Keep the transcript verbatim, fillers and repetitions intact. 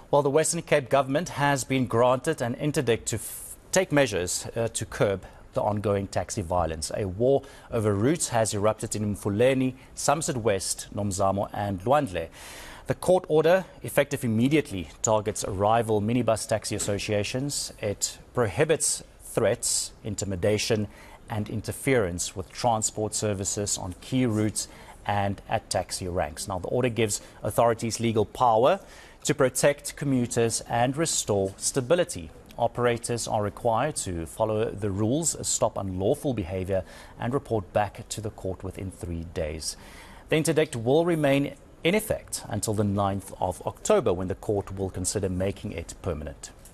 Well, the Western Cape government has been granted an interdict to f take measures uh, to curb the ongoing taxi violence. A war over routes has erupted in Mfuleni, Somerset West, Nomzamo and Lwandle. The court order, effective immediately, targets rival minibus taxi associations. It prohibits threats, intimidation and interference with transport services on key routes and at taxi ranks. Now, the order gives authorities legal power to protect commuters and restore stability. Operators are required to follow the rules, stop unlawful behavior and report back to the court within three days. The interdict will remain in effect until the ninth of October, when the court will consider making it permanent.